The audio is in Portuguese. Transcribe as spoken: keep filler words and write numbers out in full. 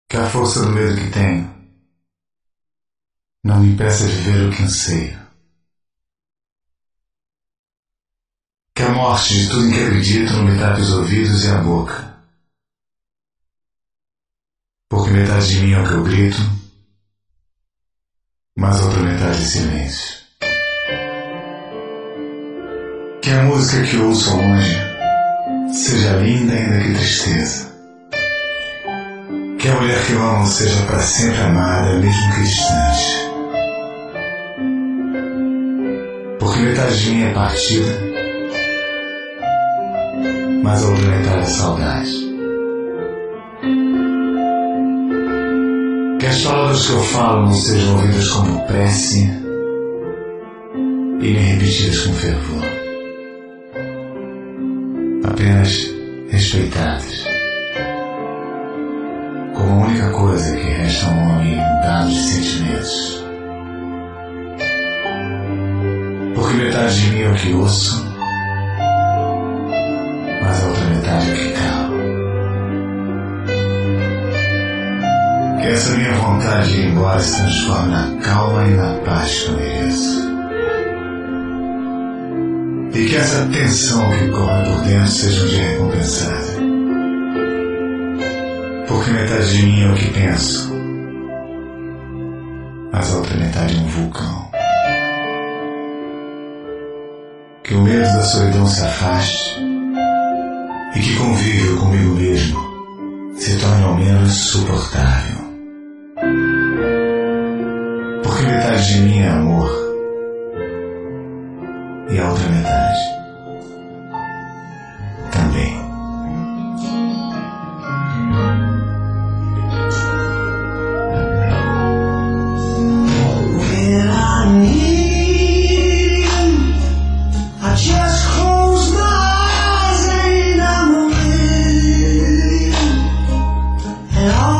Que a força do medo que tenho não me impeça de ver o que anseio. Que a morte de tudo em que acredito não me tape os ouvidos e a boca. Porque metade de mim é o que eu grito, mas a outra metade é silêncio. Que a música que ouço ao longe seja linda ainda que tristeza. Que a mulher que eu amo seja para sempre amada, mesmo que distante. Porque metade de mim é partida, mas a outra metade é saudade. Que as palavras que eu falo não sejam ouvidas como prece e nem repetidas com fervor, apenas respeitadas, como a única coisa que resta a um homem dado de sentimentos. Porque metade de mim é o que ouço, mas a outra metade é o que calo. Que essa minha vontade de ir embora se transforme na calma e na paz que eu mereço. E que essa tensão que corre por dentro seja um dia recompensada. Porque metade de mim é o que penso, mas a outra metade é um vulcão. Que o medo da solidão se afaste e que convívio comigo mesmo se torne ao menos suportável. Porque metade de mim é amor e a outra metade também. When I need, I just close my eyes and I'm away, and all